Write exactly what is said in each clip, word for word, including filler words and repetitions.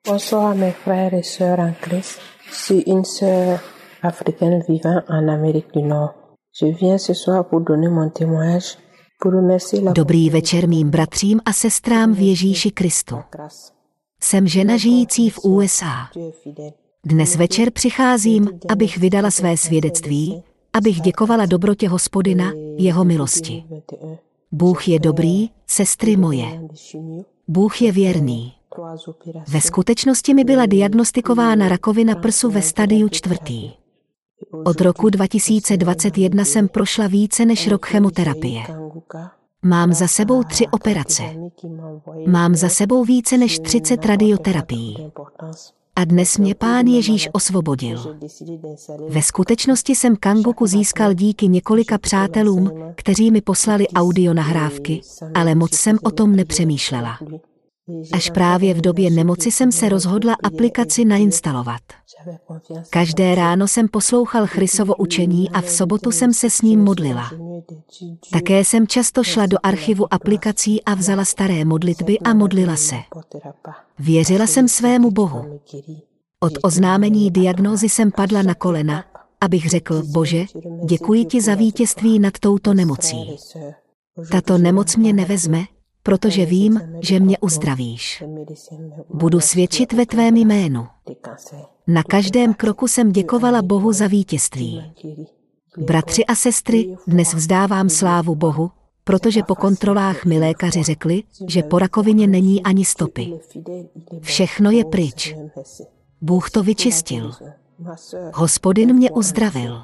Bonsoir mes frères et sœurs en Christ. Je suis une sœur africaine vivant en Amérique du Nord. Je viens ce soir pour donner mon témoignage. Dobrý večer mým bratřím a sestrám v Ježíši Kristu. Jsem žena žijící v U S A. Dnes večer přicházím, abych vydala své svědectví, abych děkovala dobrotě Hospodina, jeho milosti. Bůh je dobrý, sestry moje. Bůh je věrný. Ve skutečnosti mi byla diagnostikována rakovina prsu ve stadiu čtvrtý. Od roku dva tisíce dvacet jedna jsem prošla více než rok chemoterapie. Mám za sebou tři operace. Mám za sebou více než třicet radioterapií. A dnes mě Pán Ježíš osvobodil. Ve skutečnosti jsem Kangoku získal díky několika přátelům, kteří mi poslali audio nahrávky, ale moc jsem o tom nepřemýšlela. Až právě v době nemoci jsem se rozhodla aplikaci nainstalovat. Každé ráno jsem poslouchal Christovo učení a v sobotu jsem se s ním modlila. Také jsem často šla do archivu aplikací a vzala staré modlitby a modlila se. Věřila jsem svému Bohu. Od oznámení diagnózy jsem padla na kolena, abych řekl: Bože, děkuji ti za vítězství nad touto nemocí. Tato nemoc mě nevezme, protože vím, že mě uzdravíš. Budu svědčit ve tvém jménu. Na každém kroku jsem děkovala Bohu za vítězství. Bratři a sestry, dnes vzdávám slávu Bohu, protože po kontrolách mi lékaři řekli, že po rakovině není ani stopy. Všechno je pryč. Bůh to vyčistil. Hospodin mě uzdravil.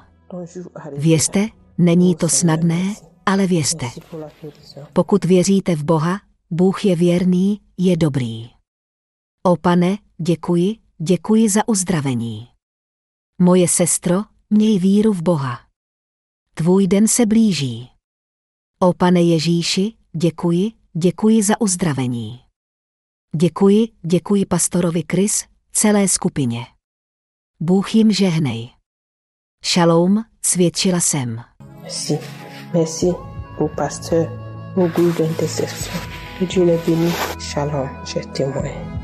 Věřte, není to snadné, ale věřte. Pokud věříte v Boha, Bůh je věrný, je dobrý. O Pane, děkuji, děkuji za uzdravení. Moje sestro, měj víru v Boha. Tvůj den se blíží. O Pane Ježíši, děkuji, děkuji za uzdravení. Děkuji, děkuji pastorovi Chris, celé skupině. Bůh jim žehnej. Šalom, svědčila jsem. Merci. Merci au pasteur, au groupe d'intercession. Que Dieu les bénisse. Shalom, je témoigne.